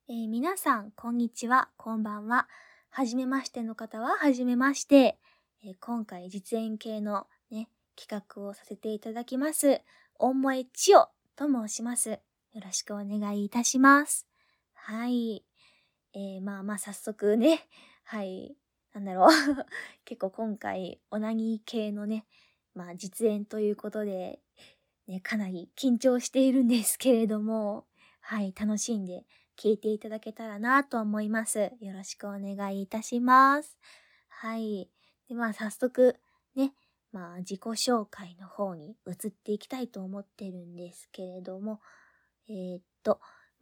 皆さん、こんにちは、こんばんは。はじめましての方は、はじめまして。今回、実演系のね、企画をさせていただきます。大萌千代と申します。よろしくお願いいたします。はい。早速ね、はい、結構今回、オナニー系のね、実演ということで、ね、かなり緊張しているんですけれども、はい、楽しんで聞いていただけたらなと思います。よろしくお願いいたします。はい。で、早速、ね、自己紹介の方に移っていきたいと思ってるんですけれども、えーっと、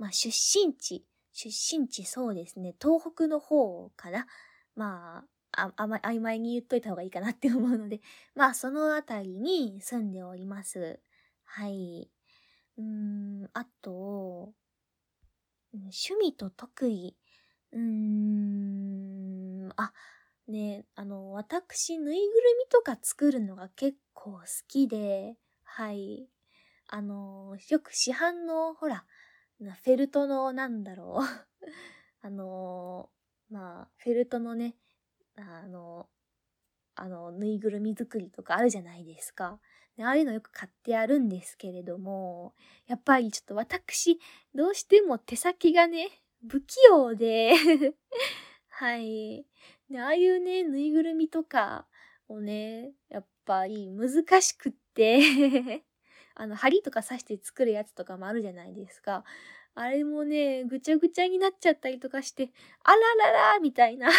出身地そうですね、東北の方かな。曖昧に言っといた方がいいかなって思うので、そのあたりに住んでおります。はい。あと、趣味と特技。私、ぬいぐるみとか作るのが結構好きで、はい。よく市販の、ほら、フェルトの、フェルトのね、あの、ぬいぐるみ作りとかあるじゃないですか。でああいうのよく買ってあるんですけれども、やっぱりちょっと私、どうしても手先がね、不器用ではい。で、ああいうね、ぬいぐるみとかをね、やっぱり難しくって針とか刺して作るやつとかもあるじゃないですか。あれもね、ぐちゃぐちゃになっちゃったりとかして、あらららみたいな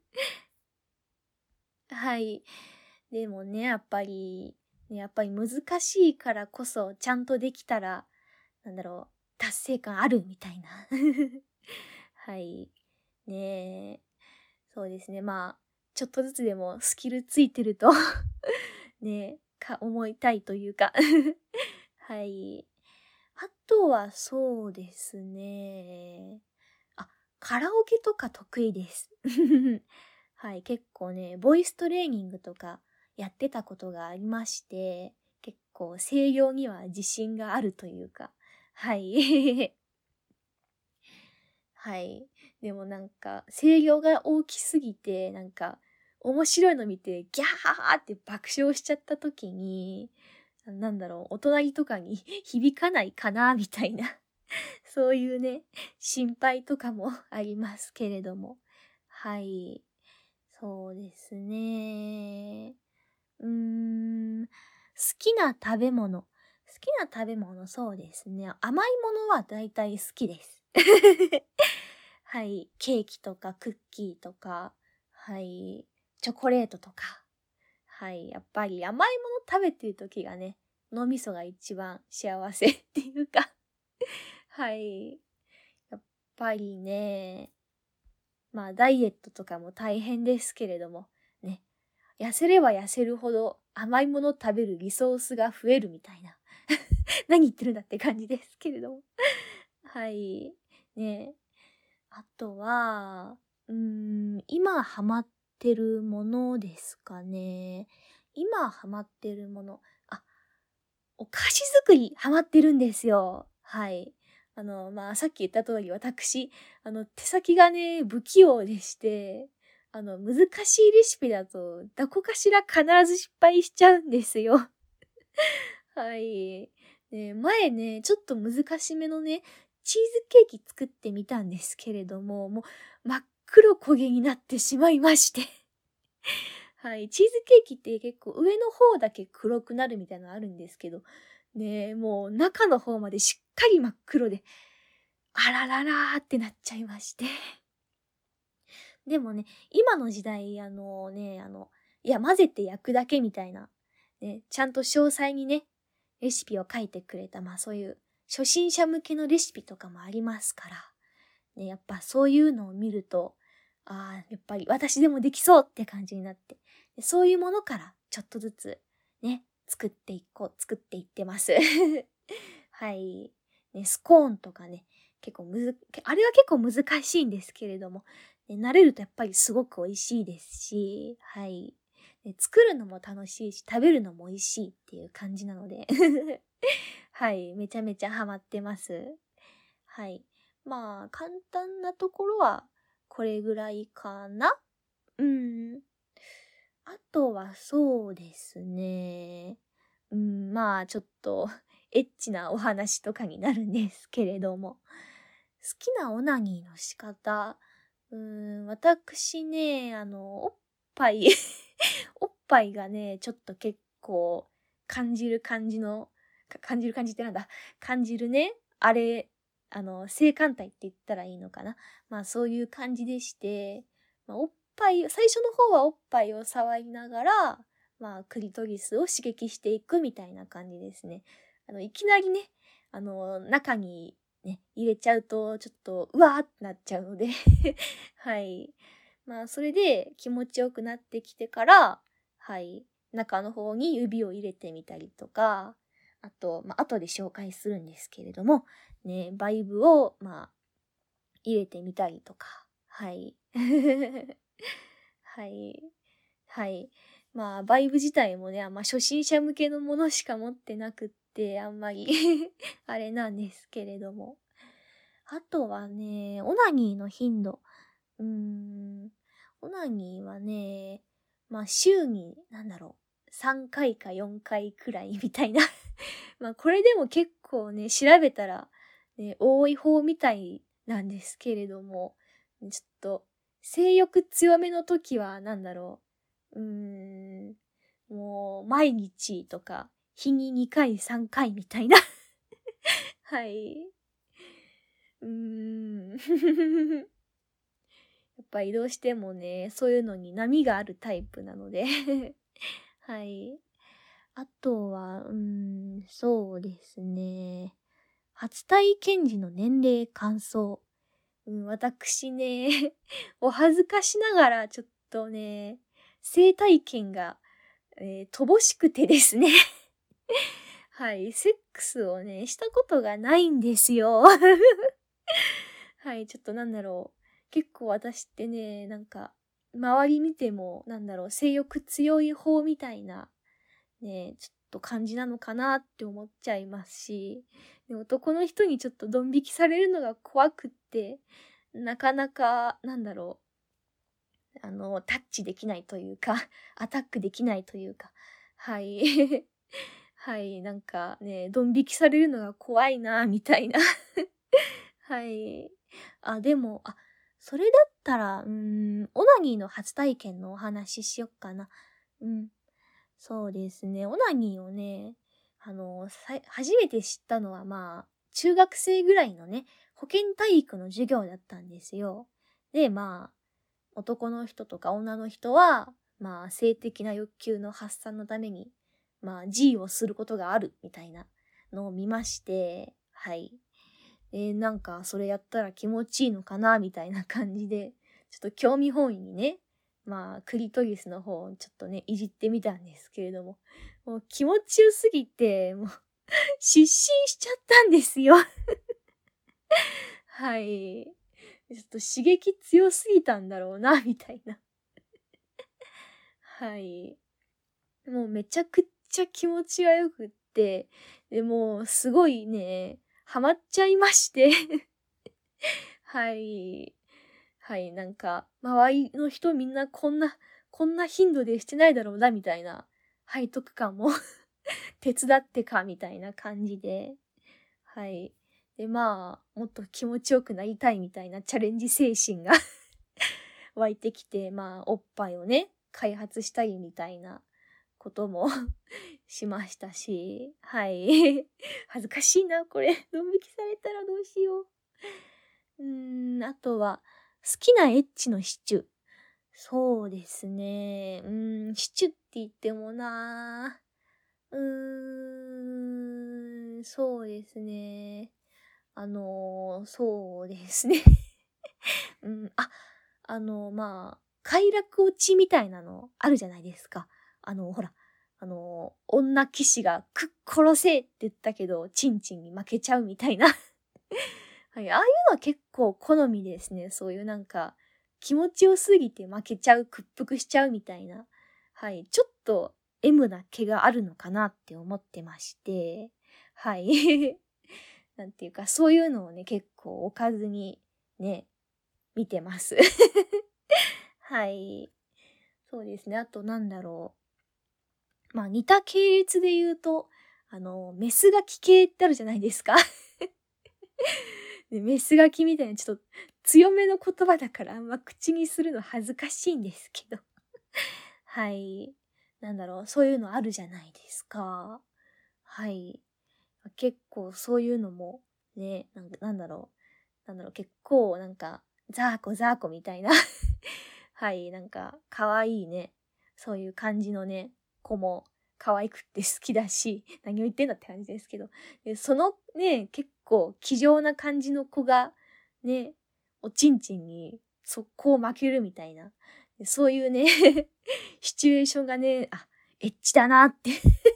はい。でもね、やっぱり難しいからこそ、ちゃんとできたら、達成感あるみたいな。はい。ねえ。そうですね。ちょっとずつでもスキルついてるとねえ、思いたいというかはい。あとはそうですね。あ、カラオケとか得意です。はい、結構ね、ボイストレーニングとかやってたことがありまして、結構声量には自信があるというか、はい。はい。でも声量が大きすぎて、面白いの見て、ギャーって爆笑しちゃった時に、お隣とかに響かないかな、みたいな。そういうね、心配とかもありますけれども。はい。そうですね。好きな食べ物。好きな食べ物、そうですね。甘いものは大体好きです。はい。ケーキとかクッキーとか、はい。チョコレートとか。はい。やっぱり甘いもの食べてる時がね、脳みそが一番幸せっていうかはい。やっぱりね、ダイエットとかも大変ですけれども、ね。痩せれば痩せるほど甘いもの食べるリソースが増えるみたいな。何言ってるんだって感じですけれども。はい。ね。あとは、今ハマってるものですかね。今ハマってるもの。お菓子作りハマってるんですよ。はい。さっき言った通り私、手先がね、不器用でして、難しいレシピだと、どこかしら必ず失敗しちゃうんですよ。はい。前ね、ちょっと難しめのね、チーズケーキ作ってみたんですけれども、もう真っ黒焦げになってしまいまして。はい。チーズケーキって結構上の方だけ黒くなるみたいなのあるんですけど、ね、もう中の方までしっかり真っ黒で、あらららーってなっちゃいまして。でもね、今の時代、混ぜて焼くだけみたいな、ね、ちゃんと詳細にね、レシピを書いてくれた、そういう初心者向けのレシピとかもありますから、ね、やっぱそういうのを見ると、やっぱり私でもできそうって感じになって、でそういうものからちょっとずつね、作っていってます。はい。ね、スコーンとかね、あれは結構難しいんですけれども、ね、慣れるとやっぱりすごく美味しいですし、はい。ね、作るのも楽しいし、食べるのも美味しいっていう感じなのではい、めちゃめちゃハマってます。はい。 まあ、簡単なところはこれぐらいかな。あとはそうですね。まあ、ちょっとエッチなお話とかになるんですけれども。好きなオナニーの仕方。私ね、おっぱいおっぱいがね、ちょっと結構感じる感じの、感じる感じってなんだ感じるね。あれ、性感帯って言ったらいいのかな。まあそういう感じでして、まあ、おっぱい、最初の方はおっぱいを触りながら、まあクリトリスを刺激していくみたいな感じですね。いきなりね、中にね、入れちゃうと、ちょっと、うわーってなっちゃうのではい。まあ、それで気持ちよくなってきてから、はい、中の方に指を入れてみたりとか、あと、まあ、後で紹介するんですけれども、ね、バイブを、まあ、入れてみたりとか、はい。はい。はい。まあ、バイブ自体もね、初心者向けのものしか持ってなくって、あんまりあれなんですけれども。あとはね、オナニーの頻度。オナニーはね、まあ週に、3回か4回くらいみたいな。まあこれでも結構ね、調べたら、ね、多い方みたいなんですけれども、ちょっと、性欲強めの時は、もう、毎日とか、日に2回、3回みたいな。はい。やっぱりどうしてもね、そういうのに波があるタイプなのではい。あとは、そうですね。初体験時の年齢感想。私ね、お恥ずかしながらちょっとね、性体験が、乏しくてですねはい、セックスをね、したことがないんですよはい、ちょっと結構私ってね、周り見ても、性欲強い方みたいな、ね、ちょっと感じなのかなって思っちゃいますし、で男の人にちょっとドン引きされるのが怖くって、なかなか、タッチできないというか、アタックできないというか、はい。はい、ドン引きされるのが怖いな、みたいなはい。でも、それだったら、オナニーの初体験のお話ししよっかな。そうですね。オナニーをね、初めて知ったのは中学生ぐらいのね、保健体育の授業だったんですよ。で、男の人とか女の人は、性的な欲求の発散のために、G をすることがあるみたいなのを見まして、はい。それやったら気持ちいいのかなみたいな感じで、ちょっと興味本位にね、クリトリスの方をちょっとね、いじってみたんですけれども、もう気持ちよすぎて、もう失神しちゃったんですよはい。ちょっと刺激強すぎたんだろうな、みたいなはい。もうめちゃくちゃ気持ちがよくって、でもすごいね、ハマっちゃいましてはい。はい、周りの人みんなこんな頻度でしてないだろうな、みたいな背徳感も手伝ってか、みたいな感じで。はい。で、もっと気持ちよくなりたいみたいなチャレンジ精神が湧いてきて、おっぱいをね、開発したりみたいなこともしましたし、はい。恥ずかしいな、これ。ドン引きされたらどうしよう。あとは、好きなエッチのシチュ。そうですね。シチュって言ってもなそうですね。そうですね。快楽落ちみたいなのあるじゃないですか。ほら、女騎士が殺せって言ったけど、チンチンに負けちゃうみたいなはい、ああいうのは結構好みですね。そういう気持ちよすぎて負けちゃう、屈服しちゃうみたいな。はい、ちょっと M な毛があるのかなって思ってまして。はい。 なんていうか、そういうのをね、結構置かずにね、見てます。はい。そうですね。あとなんだろう。まあ似た系列で言うと、メスガキ系ってあるじゃないですか。でメスガキみたいなちょっと強めの言葉だからあんま口にするの恥ずかしいんですけど。はい。なんだろう、そういうのあるじゃないですか。はい。結構そういうのもね、なんだろう、結構なんか、ザーコみたいな。はい、なんか、可愛いね。そういう感じのね、子も可愛くって好きだし、何を言ってんだって感じですけど。でそのね、結構気丈な感じの子が、ね、おちんちんに速攻負けるみたいな。そういうね、シチュエーションがね、エッチだなって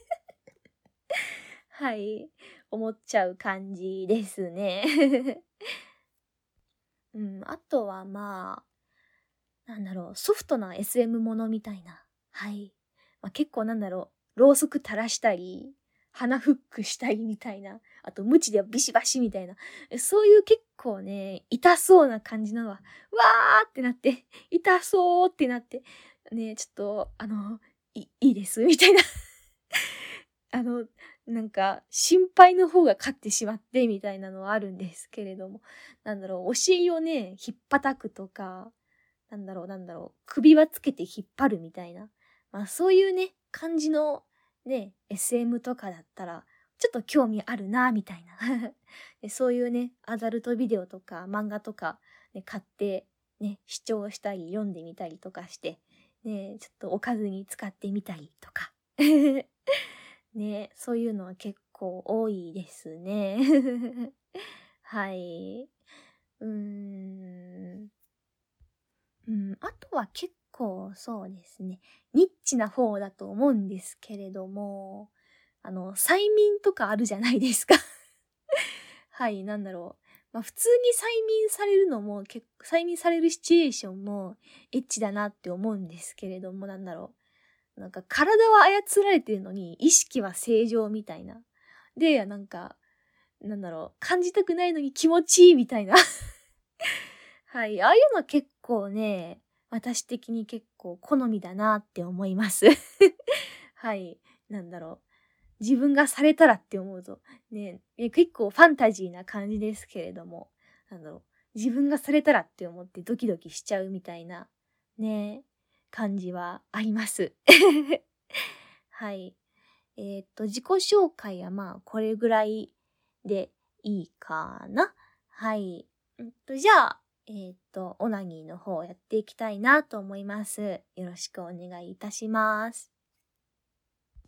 はい、思っちゃう感じですね。うん、あとはまあ、なんだろう、ソフトな SM ものみたいな。はい。結構なんだろう、ろうそく垂らしたり、鼻フックしたりみたいな。あと、ムチでビシバシみたいな。そういう結構ね、痛そうな感じなのは、わーってなって、痛そうってなって、ね、ちょっと、いいですみたいな。あの、なんか、心配の方が勝ってしまってみたいなのはあるんですけれども、なんだろう、お尻をね、引っ叩くとか、なんだろう、首輪つけて引っ張るみたいな。そういうね、感じのね、SM とかだったら、ちょっと興味あるな、みたいな。でそういうね、アダルトビデオとか漫画とか、ね、買って、ね、視聴したり読んでみたりとかして、ね、ちょっとおかずに使ってみたりとか。ね、そういうのは結構多いですね。はい。うーん。あとは結構そうですね、ニッチな方だと思うんですけれども、催眠とかあるじゃないですか。はい、なんだろう。普通に催眠されるのも、催眠されるシチュエーションもエッチだなって思うんですけれども、なんだろう。なんか体は操られてるのに意識は正常みたいな。で、なんだろう、感じたくないのに気持ちいいみたいな。はい、ああいうの結構ね、私的に結構好みだなって思います。はい、なんだろう。自分がされたらって思うと、ね、結構ファンタジーな感じですけれども、なんだろう。自分がされたらって思ってドキドキしちゃうみたいな、ね、感じはあります。はい。自己紹介はこれぐらいでいいかな。はい。じゃあ、オナニーの方やっていきたいなと思います。よろしくお願いいたします。